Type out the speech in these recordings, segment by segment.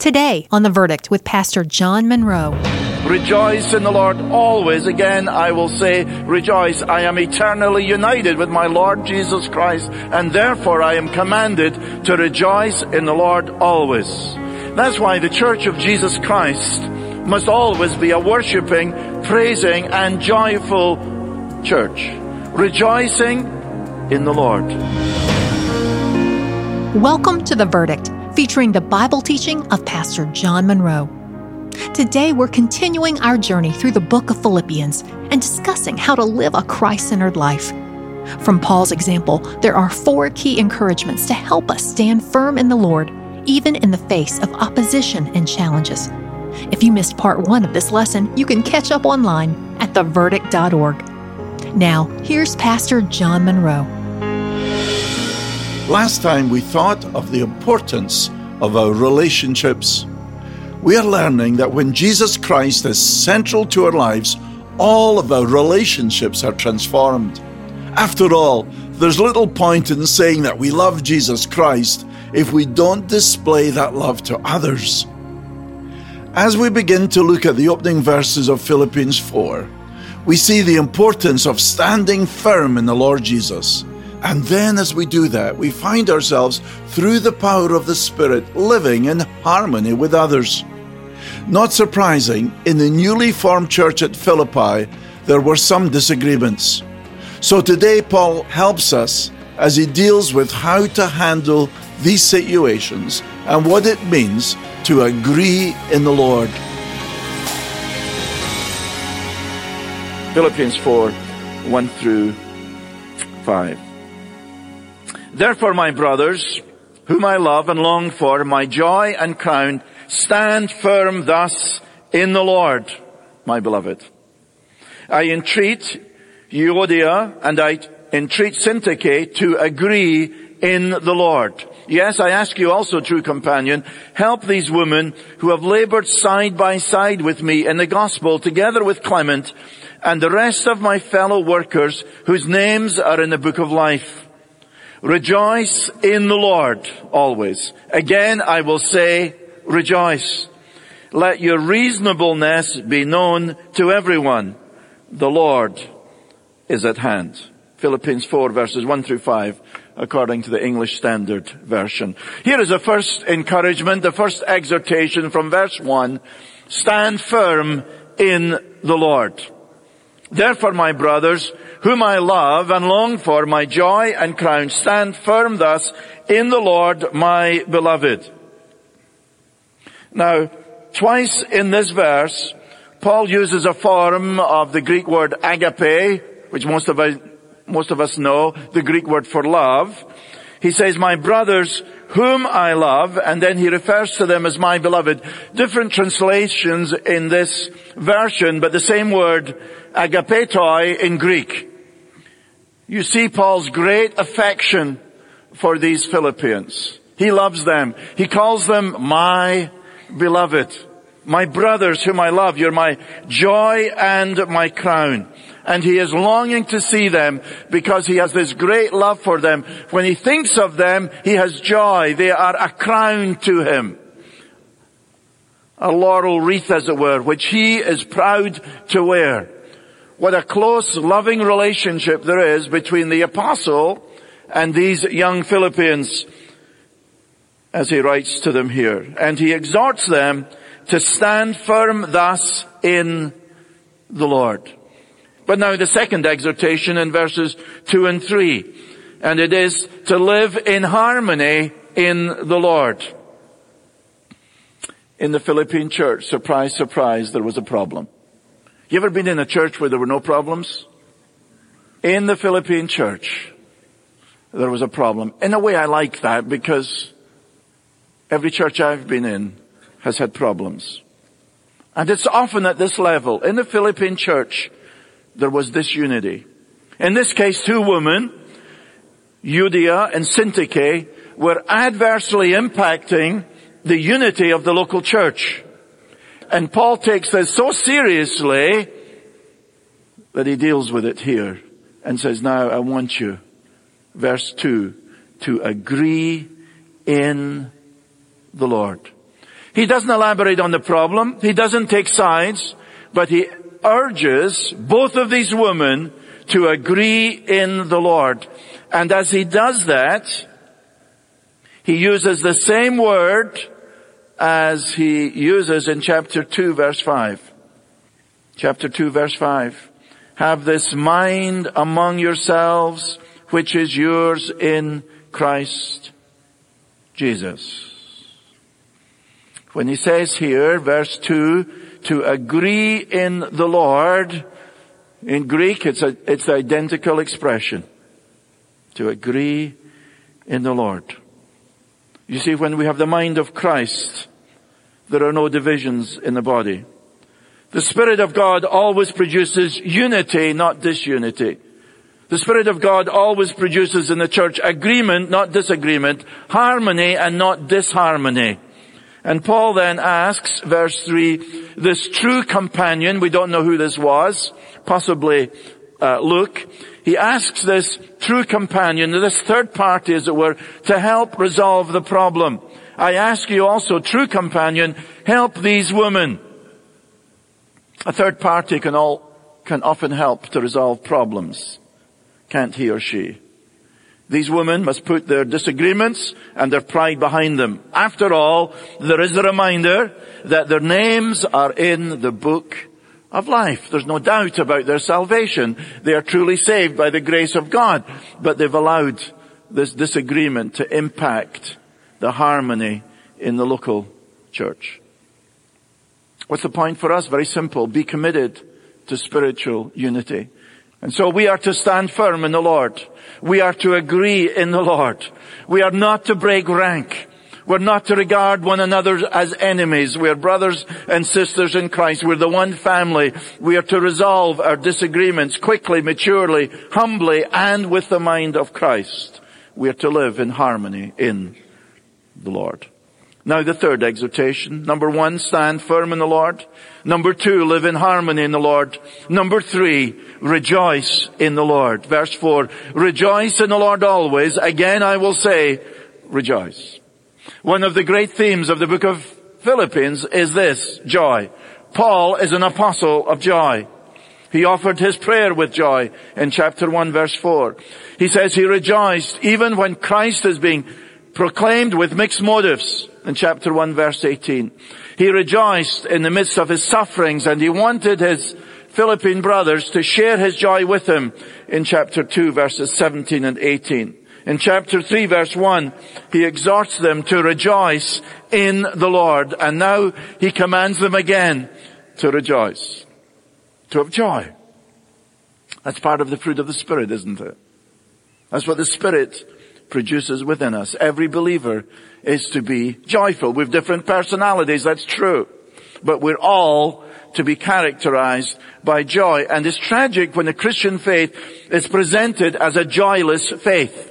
Today on The Verdict with Pastor John Monroe. Rejoice in the Lord always. Again, I will say, rejoice. I am eternally united with my Lord Jesus Christ, and therefore I am commanded to rejoice in the Lord always. That's why the Church of Jesus Christ must always be a worshiping, praising, and joyful church. Rejoicing in the Lord. Welcome to The Verdict, featuring the Bible teaching of Pastor John Monroe. Today, we're continuing our journey through the book of Philippians and discussing how to live a Christ-centered life. From Paul's example, there are 4 key encouragements to help us stand firm in the Lord, even in the face of opposition and challenges. If you missed part 1 of this lesson, you can catch up online at theverdict.org. Now, here's Pastor John Monroe. Last time we thought of the importance of our relationships. We are learning that when Jesus Christ is central to our lives, all of our relationships are transformed. After all, there's little point in saying that we love Jesus Christ if we don't display that love to others. As we begin to look at the opening verses of Philippians 4, we see the importance of standing firm in the Lord Jesus. And then as we do that, we find ourselves, through the power of the Spirit, living in harmony with others. Not surprising, in the newly formed church at Philippi, there were some disagreements. So today Paul helps us as he deals with how to handle these situations and what it means to agree in the Lord. Philippians 4, 1 through 5. Therefore, my brothers, whom I love and long for, my joy and crown, stand firm thus in the Lord, my beloved. I entreat Euodia and I entreat Syntyche to agree in the Lord. Yes, I ask you also, true companion, help these women who have labored side by side with me in the gospel, together with Clement and the rest of my fellow workers whose names are in the book of life. Rejoice in the Lord always. Again, I will say, rejoice. Let your reasonableness be known to everyone. The Lord is at hand. Philippians 4 verses 1 through 5, according to the English Standard Version. Here is the first encouragement, the first exhortation from verse 1. Stand firm in the Lord. Therefore, my brothers, whom I love and long for, my joy and crown, stand firm thus in the Lord, my beloved. Now, twice in this verse, Paul uses a form of the Greek word agape, which most of us know, the Greek word for love. He says, my brothers, whom I love, and then he refers to them as my beloved. Different translations in this version, but the same word, agapetoi, in Greek. You see Paul's great affection for these Philippians. He loves them. He calls them my beloved. My brothers whom I love, you're my joy and my crown. And he is longing to see them because he has this great love for them. When he thinks of them, he has joy. They are a crown to him. A laurel wreath, as it were, which he is proud to wear. What a close, loving relationship there is between the apostle and these young Philippians, as he writes to them here. And he exhorts them to stand firm thus in the Lord. But now the second exhortation in verses 2 and 3. And it is to live in harmony in the Lord. In the Philippine church, surprise, surprise, there was a problem. You ever been in a church where there were no problems? In the Philippine church, there was a problem. In a way, I like that because every church I've been in has had problems. And it's often at this level. In the Philippine church, there was disunity. In this case, 2 women, Euodia and Syntyche, were adversely impacting the unity of the local church. And Paul takes this so seriously that he deals with it here and says, now I want you, verse 2, to agree in the Lord. He doesn't elaborate on the problem. He doesn't take sides, but he urges both of these women to agree in the Lord. And as he does that, he uses the same word as he uses in chapter 2, verse 5. Chapter 2, verse 5. Have this mind among yourselves, which is yours in Christ Jesus. When he says here, verse 2, to agree in the Lord, in Greek it's the identical expression. To agree in the Lord. You see, when we have the mind of Christ, there are no divisions in the body. The Spirit of God always produces unity, not disunity. The Spirit of God always produces in the church agreement, not disagreement, harmony and not disharmony. And Paul then asks, verse 3, this true companion, we don't know who this was, possibly Luke, he asks this true companion, this third party as it were, to help resolve the problem. I ask you also, true companion, help these women. A third party can often help to resolve problems. Can't he or she? These women must put their disagreements and their pride behind them. After all, there is a reminder that their names are in the book of life. There's no doubt about their salvation. They are truly saved by the grace of God. But they've allowed this disagreement to impact the harmony in the local church. What's the point for us? Very simple. Be committed to spiritual unity. And so we are to stand firm in the Lord. We are to agree in the Lord. We are not to break rank. We're not to regard one another as enemies. We are brothers and sisters in Christ. We're the one family. We are to resolve our disagreements quickly, maturely, humbly, and with the mind of Christ. We are to live in harmony in the Lord. Now the third exhortation. Number 1, stand firm in the Lord. Number 2, live in harmony in the Lord. Number 3, rejoice in the Lord. Verse 4, rejoice in the Lord always. Again I will say, rejoice. One of the great themes of the book of Philippians is this, joy. Paul is an apostle of joy. He offered his prayer with joy in chapter 1 verse 4. He says he rejoiced even when Christ is being proclaimed with mixed motives in chapter 1 verse 18. He rejoiced in the midst of his sufferings and he wanted his Philippine brothers to share his joy with him in chapter 2 verses 17 and 18. In chapter 3 verse 1, he exhorts them to rejoice in the Lord. And now he commands them again to rejoice. To have joy. That's part of the fruit of the Spirit, isn't it? That's what the Spirit produces within us. Every believer is to be joyful. We've different personalities, that's true. But we're all to be characterized by joy. And it's tragic when the Christian faith is presented as a joyless faith.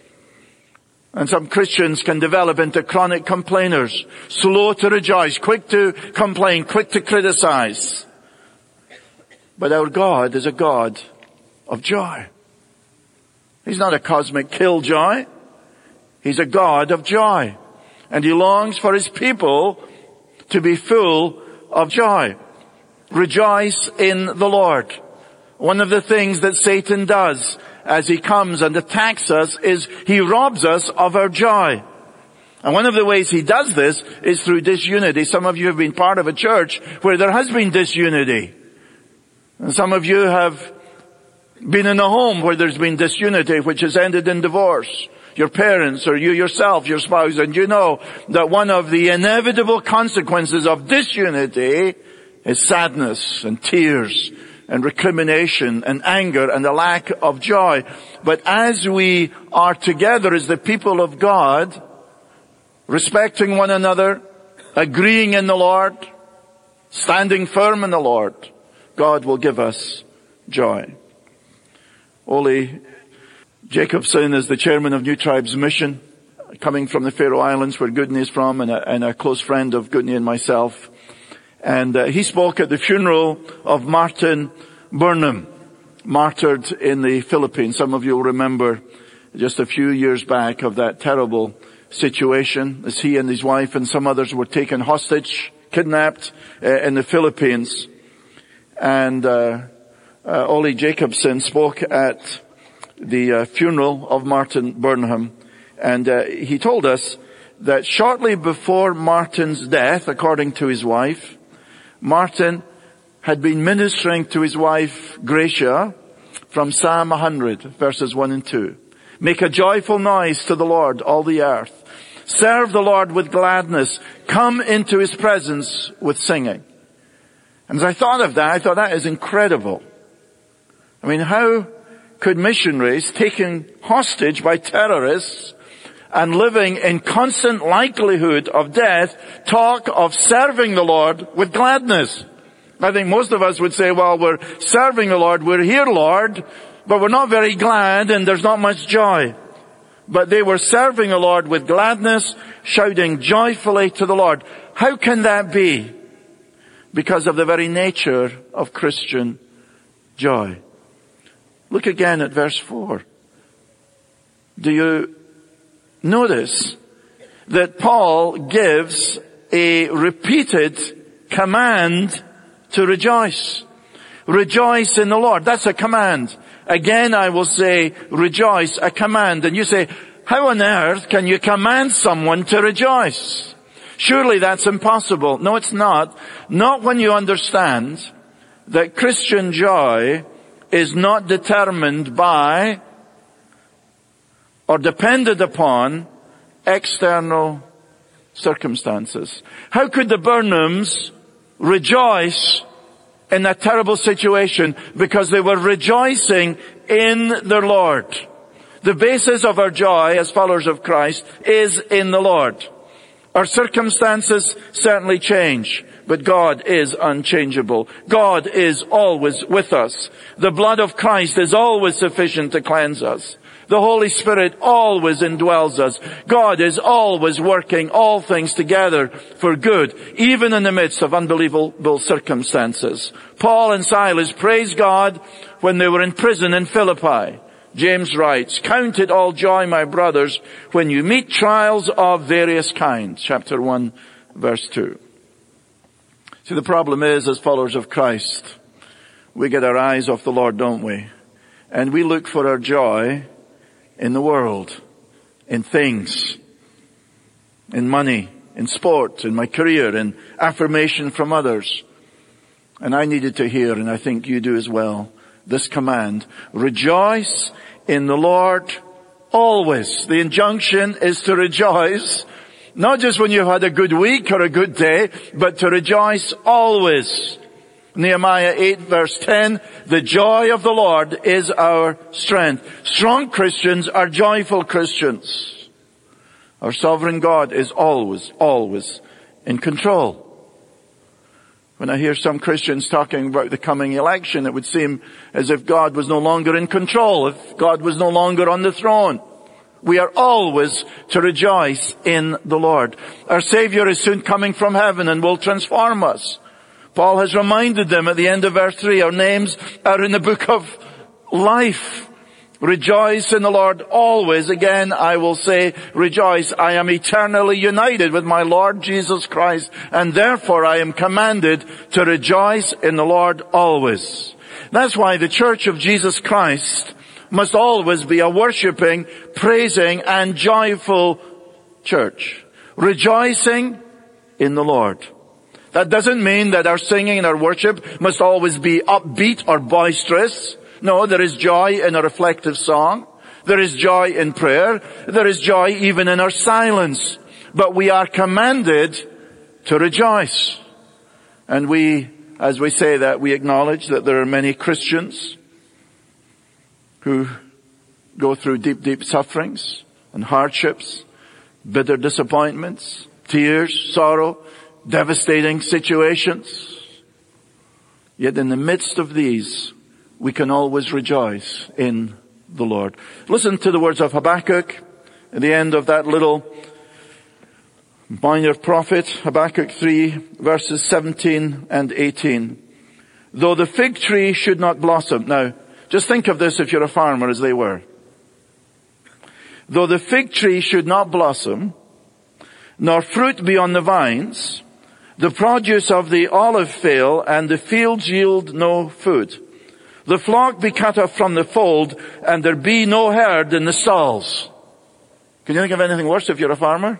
And some Christians can develop into chronic complainers, slow to rejoice, quick to complain, quick to criticize. But our God is a God of joy. He's not a cosmic killjoy. He's a God of joy. And he longs for his people to be full of joy. Rejoice in the Lord. One of the things that Satan does as he comes and attacks us is he robs us of our joy. And one of the ways he does this is through disunity. Some of you have been part of a church where there has been disunity. And some of you have been in a home where there's been disunity, which has ended in divorce. Your parents or you yourself, your spouse, and you know that one of the inevitable consequences of disunity is sadness and tears and recrimination and anger and a lack of joy. But as we are together as the people of God, respecting one another, agreeing in the Lord, standing firm in the Lord, God will give us joy. Ole Jacobson is the chairman of New Tribes Mission, coming from the Faroe Islands where Gudni is from, and a close friend of Gudni and myself. And he spoke at the funeral of Martin Burnham, martyred in the Philippines. Some of you will remember just a few years back of that terrible situation as he and his wife and some others were taken hostage, kidnapped in the Philippines. And Ollie Jacobson spoke at the funeral of Martin Burnham, and he told us that shortly before Martin's death, according to his wife, Martin had been ministering to his wife Gracia from Psalm 100, verses 1 and 2. Make a joyful noise to the Lord, all the earth. Serve the Lord with gladness. Come into his presence with singing. And as I thought of that, I thought that is incredible. I mean, how could missionaries taken hostage by terrorists and living in constant likelihood of death talk of serving the Lord with gladness? I think most of us would say, well, we're serving the Lord, we're here, Lord, but we're not very glad and there's not much joy. But they were serving the Lord with gladness, shouting joyfully to the Lord. How can that be? Because of the very nature of Christian joy. Look again at verse 4. Do you notice that Paul gives a repeated command to rejoice? Rejoice in the Lord. That's a command. Again, I will say, rejoice, a command. And you say, how on earth can you command someone to rejoice? Surely that's impossible. No, it's not. Not when you understand that Christian joy is not determined by or dependent upon external circumstances. How could the Burnhams rejoice in that terrible situation? Because they were rejoicing in the Lord. The basis of our joy as followers of Christ is in the Lord. Our circumstances certainly change, but God is unchangeable. God is always with us. The blood of Christ is always sufficient to cleanse us. The Holy Spirit always indwells us. God is always working all things together for good, even in the midst of unbelievable circumstances. Paul and Silas praised God when they were in prison in Philippi. James writes, count it all joy, my brothers, when you meet trials of various kinds. Chapter 1, verse 2. See, the problem is, as followers of Christ, we get our eyes off the Lord, don't we? And we look for our joy in the world, in things, in money, in sport, in my career, in affirmation from others. And I needed to hear, and I think you do as well, this command: rejoice in the Lord always. The injunction is to rejoice, not just when you've had a good week or a good day, but to rejoice always. Nehemiah 8 verse 10, the joy of the Lord is our strength. Strong Christians are joyful Christians. Our sovereign God is always, always in control. When I hear some Christians talking about the coming election, it would seem as if God was no longer in control, if God was no longer on the throne. We are always to rejoice in the Lord. Our Savior is soon coming from heaven and will transform us. Paul has reminded them at the end of verse 3, our names are in the book of life. Rejoice in the Lord always. Again, I will say, rejoice. I am eternally united with my Lord Jesus Christ, and therefore I am commanded to rejoice in the Lord always. That's why the Church of Jesus Christ must always be a worshiping, praising, and joyful church. Rejoicing in the Lord. That doesn't mean that our singing and our worship must always be upbeat or boisterous. No, there is joy in a reflective song. There is joy in prayer. There is joy even in our silence. But we are commanded to rejoice. And we, as we say that, we acknowledge that there are many Christians who go through deep, deep sufferings and hardships, bitter disappointments, tears, sorrow, devastating situations. Yet in the midst of these, we can always rejoice in the Lord. Listen to the words of Habakkuk at the end of that little minor prophet, Habakkuk 3, verses 17 and 18. Though the fig tree should not blossom. Now, just think of this if you're a farmer, as they were. Though the fig tree should not blossom, nor fruit be on the vines. The produce of the olive fail, and the fields yield no food. The flock be cut off from the fold, and there be no herd in the stalls. Can you think of anything worse if you're a farmer?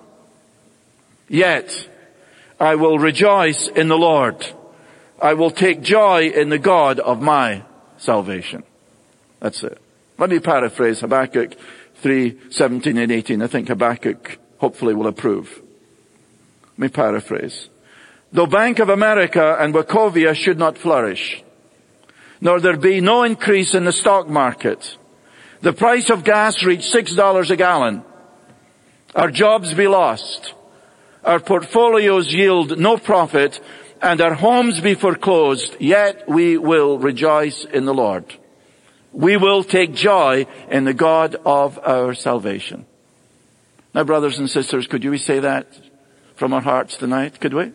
Yet I will rejoice in the Lord. I will take joy in the God of my salvation. That's it. Let me paraphrase Habakkuk 3:17 and 18. I think Habakkuk hopefully will approve. Let me paraphrase. Though Bank of America and Wachovia should not flourish, nor there be no increase in the stock market, the price of gas reach $6 a gallon, our jobs be lost, our portfolios yield no profit, and our homes be foreclosed, yet we will rejoice in the Lord. We will take joy in the God of our salvation. Now, brothers and sisters, could we say that from our hearts tonight? Could we?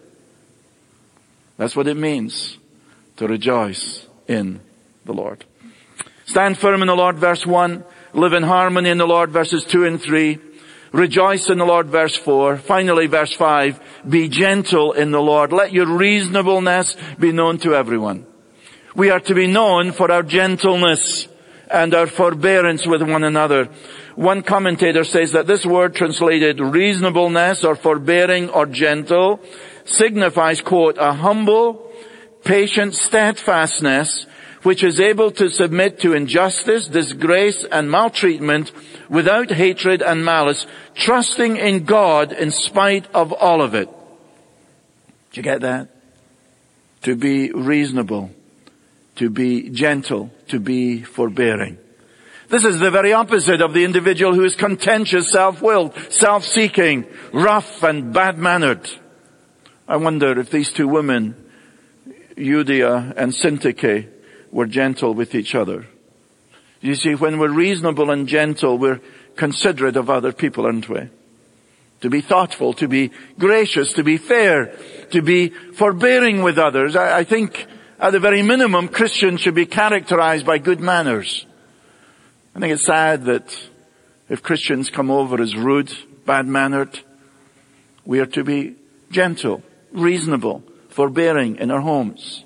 That's what it means to rejoice in the Lord. Stand firm in the Lord, verse 1. Live in harmony in the Lord, verses 2 and 3. Rejoice in the Lord, verse 4. Finally, verse 5. Be gentle in the Lord. Let your reasonableness be known to everyone. We are to be known for our gentleness and our forbearance with one another. One commentator says that this word translated reasonableness or forbearing or gentle signifies, quote, a humble, patient steadfastness which is able to submit to injustice, disgrace, and maltreatment without hatred and malice, trusting in God in spite of all of it. Did you get that? To be reasonable, to be gentle, to be forbearing. This is the very opposite of the individual who is contentious, self-willed, self-seeking, rough and bad-mannered. I wonder if these two women, Euodia and Syntyche, were gentle with each other. You see, when we're reasonable and gentle, we're considerate of other people, aren't we? To be thoughtful, to be gracious, to be fair, to be forbearing with others. I think at the very minimum, Christians should be characterized by good manners. I think it's sad that if Christians come over as rude, bad-mannered, we are to be gentle, reasonable, forbearing in our homes.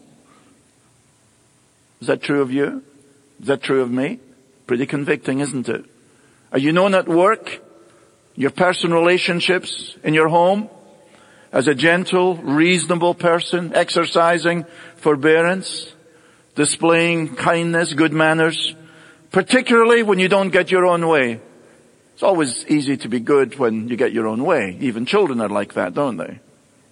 Is that true of you? Is that true of me? Pretty convicting, isn't it? Are you known at work, your personal relationships, in your home, as a gentle, reasonable person, exercising forbearance, displaying kindness, good manners, particularly when you don't get your own way? It's always easy to be good when you get your own way. Even children are like that, don't they?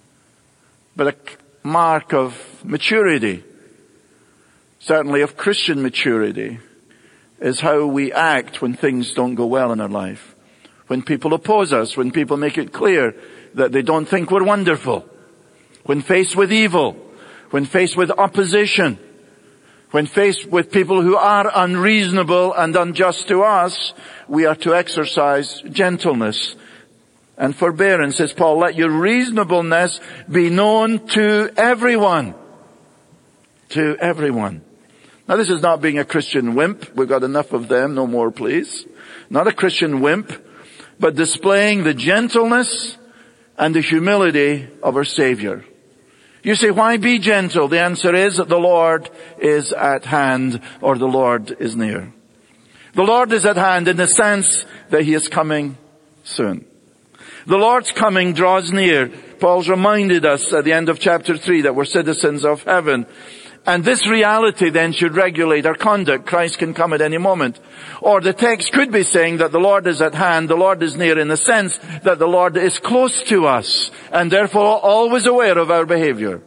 But a mark of maturity, certainly of Christian maturity, is how we act when things don't go well in our life. When people oppose us, when people make it clear that they don't think we're wonderful. When faced with evil, when faced with opposition, when faced with people who are unreasonable and unjust to us, we are to exercise gentleness and forbearance. Says Paul, let your reasonableness be known to everyone. To everyone. Now, this is not being a Christian wimp. We've got enough of them. No more, please. Not a Christian wimp, but displaying the gentleness and the humility of our Savior. You say, why be gentle? The answer is that the Lord is at hand, or the Lord is near. The Lord is at hand in the sense that He is coming soon. The Lord's coming draws near. Paul's reminded us at the end of chapter 3 that we're citizens of heaven. And this reality then should regulate our conduct. Christ can come at any moment. Or the text could be saying that the Lord is at hand, the Lord is near, in the sense that the Lord is close to us and therefore always aware of our behavior.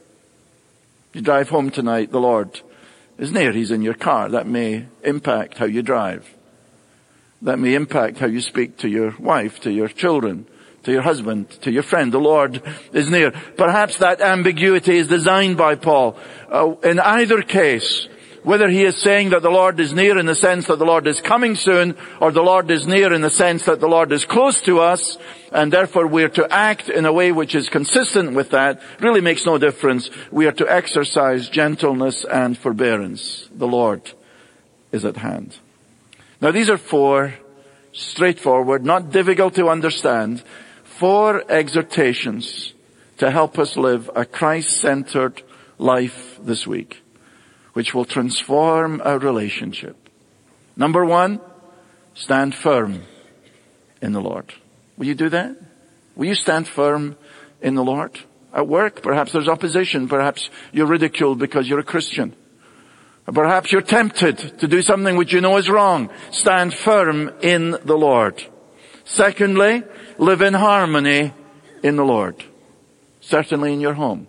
You drive home tonight, the Lord is near. He's in your car. That may impact how you drive. That may impact how you speak to your wife, to your children, to your husband, to your friend. The Lord is near. Perhaps that ambiguity is designed by Paul. In either case, whether he is saying that the Lord is near in the sense that the Lord is coming soon, or the Lord is near in the sense that the Lord is close to us, and therefore we are to act in a way which is consistent with that, really makes no difference. We are to exercise gentleness and forbearance. The Lord is at hand. Now, these are four straightforward, not difficult to understand, 4 exhortations to help us live a Christ-centered life this week, which will transform our relationship. Number 1, stand firm in the Lord. Will you do that? Will you stand firm in the Lord? At work, perhaps there's opposition. Perhaps you're ridiculed because you're a Christian. Perhaps you're tempted to do something which you know is wrong. Stand firm in the Lord. Secondly, live in harmony in the Lord. Certainly in your home.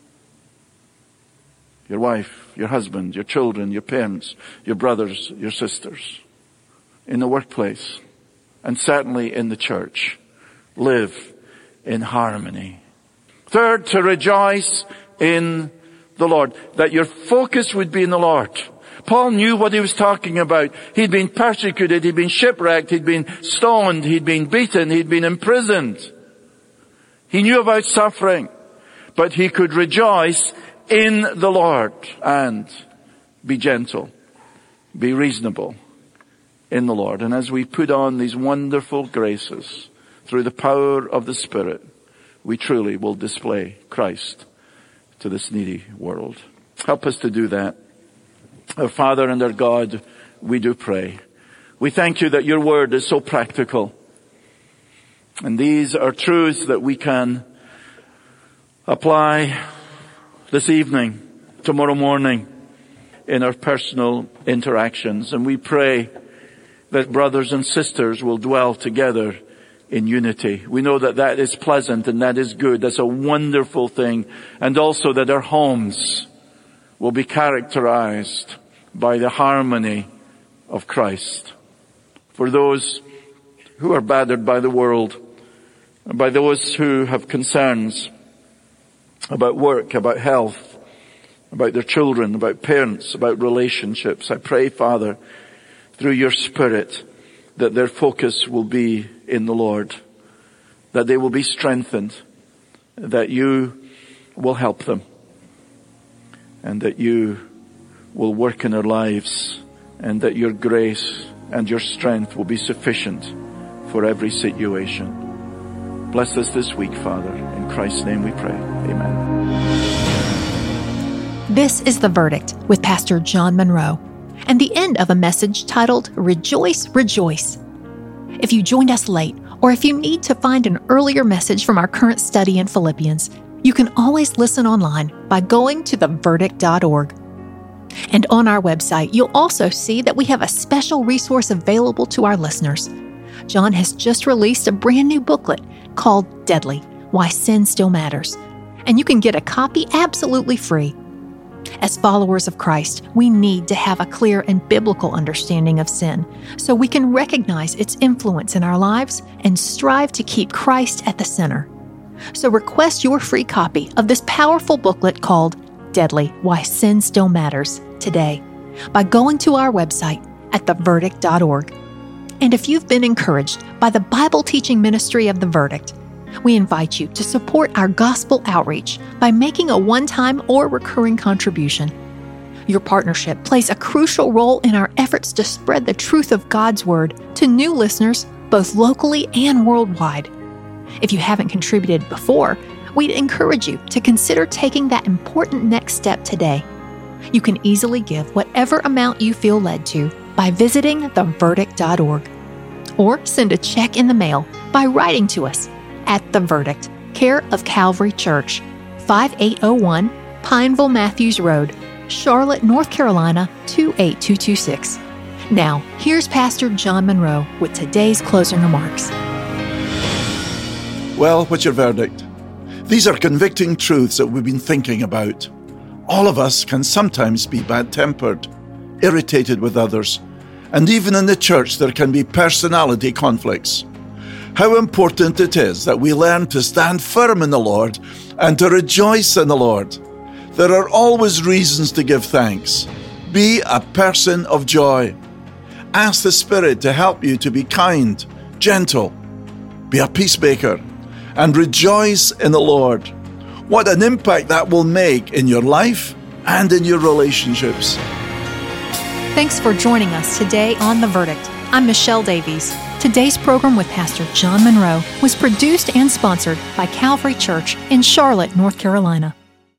Your wife, your husband, your children, your parents, your brothers, your sisters. In the workplace. And certainly in the church. Live in harmony. Third, to rejoice in the Lord. That your focus would be in the Lord. Paul knew what he was talking about. He'd been persecuted, he'd been shipwrecked, he'd been stoned, he'd been beaten, he'd been imprisoned. He knew about suffering, but he could rejoice in the Lord and be gentle, be reasonable in the Lord. And as we put on these wonderful graces through the power of the Spirit, we truly will display Christ to this needy world. Help us to do that. Our Father and our God, we do pray. We thank you that your word is so practical. And these are truths that we can apply this evening, tomorrow morning, in our personal interactions. And we pray that brothers and sisters will dwell together in unity. We know that that is pleasant and that is good. That's a wonderful thing. And also that our homes will be characterized by the harmony of Christ. For those who are battered by the world, and by those who have concerns about work, about health, about their children, about parents, about relationships, I pray, Father, through your Spirit, that their focus will be in the Lord, that they will be strengthened, that you will help them, and that you will work in their lives, and that your grace and your strength will be sufficient for every situation. Bless us this week, Father. In Christ's name we pray. Amen. This is The Verdict with Pastor John Monroe, and the end of a message titled, Rejoice, Rejoice. If you joined us late, or if you need to find an earlier message from our current study in Philippians, you can always listen online by going to theverdict.org. And on our website, you'll also see that we have a special resource available to our listeners. John has just released a brand new booklet called Deadly: Why Sin Still Matters, and you can get a copy absolutely free. As followers of Christ, we need to have a clear and biblical understanding of sin so we can recognize its influence in our lives and strive to keep Christ at the center. So request your free copy of this powerful booklet called Deadly: Why Sin Still Matters today by going to our website at theverdict.org. And if you've been encouraged by the Bible teaching ministry of The Verdict, we invite you to support our gospel outreach by making a one-time or recurring contribution. Your partnership plays a crucial role in our efforts to spread the truth of God's Word to new listeners, both locally and worldwide. If you haven't contributed before, we'd encourage you to consider taking that important next step today. You can easily give whatever amount you feel led to by visiting theverdict.org, or send a check in the mail by writing to us at The Verdict, care of Calvary Church, 5801 Pineville Matthews Road, Charlotte, North Carolina, 28226. Now, here's Pastor John Monroe with today's closing remarks. Well, what's your verdict? These are convicting truths that we've been thinking about. All of us can sometimes be bad-tempered, irritated with others, and even in the church there can be personality conflicts. How important it is that we learn to stand firm in the Lord and to rejoice in the Lord. There are always reasons to give thanks. Be a person of joy. Ask the Spirit to help you to be kind, gentle, be a peacemaker, and rejoice in the Lord. What an impact that will make in your life and in your relationships. Thanks for joining us today on The Verdict. I'm Michelle Davies. Today's program with Pastor John Monroe was produced and sponsored by Calvary Church in Charlotte, North Carolina.